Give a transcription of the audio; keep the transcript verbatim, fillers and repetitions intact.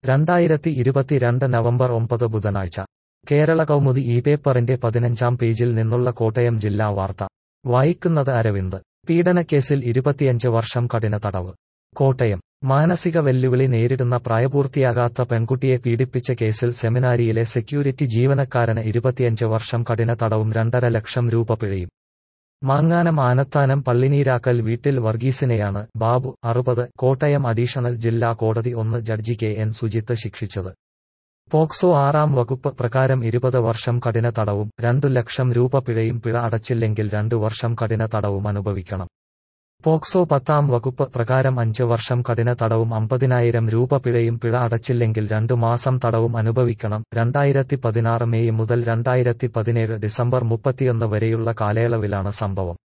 രണ്ടായിരത്തി ഇരുപത്തിരണ്ട് നവംബർ ഒമ്പത് ബുധനാഴ്ച കേരള കൗമുദി ഈ പേപ്പറിന്റെ പതിനഞ്ചാം പേജിൽ നിന്നുള്ള കോട്ടയം ജില്ലാ വാർത്ത വായിക്കുന്നത് അരവിന്ദ്. പീഡനക്കേസിൽ ഇരുപത്തിയഞ്ച് വർഷം കഠിന തടവ്. കോട്ടയം. മാനസിക വെല്ലുവിളി നേരിടുന്ന പ്രായപൂർത്തിയാകാത്ത പെൺകുട്ടിയെ പീഡിപ്പിച്ച കേസിൽ സെമിനാരിയിലെ സെക്യൂരിറ്റി ജീവനക്കാരന് ഇരുപത്തിയഞ്ച് വർഷം കഠിന തടവും രണ്ടര ലക്ഷം രൂപ പിഴയും. മാങ്ങാനം ആനത്താനം പള്ളിനീരാക്കൽ വീട്ടിൽ വർഗീസിനെയാണ് ബാബു, അറുപത്, കോട്ടയം അഡീഷണൽ ജില്ലാ കോടതി ഒന്ന് ജഡ്ജി കെ എൻ സുജിത്ത് ശിക്ഷിച്ചത്. പോക്സോ ആറാം വകുപ്പ് പ്രകാരം ഇരുപത് വർഷം കഠിന തടവും രണ്ടു ലക്ഷം രൂപ പിഴയും. പിഴ അടച്ചില്ലെങ്കിൽ രണ്ടു വർഷം കഠിന തടവും അനുഭവിക്കണം. പോക്സോ പത്താം വകുപ്പ് പ്രകാരം അഞ്ച് വർഷം കഠിന തടവും അമ്പതിനായിരം രൂപ പിഴയും. പിഴ അടച്ചില്ലെങ്കിൽ രണ്ടു മാസം തടവും അനുഭവിക്കണം. രണ്ടായിരത്തി പതിനാറ് മെയ് മുതൽ രണ്ടായിരത്തി പതിനേഴ് ഡിസംബർ മുപ്പത്തിയൊന്ന് വരെയുള്ള കാലയളവിലാണ് സംഭവം.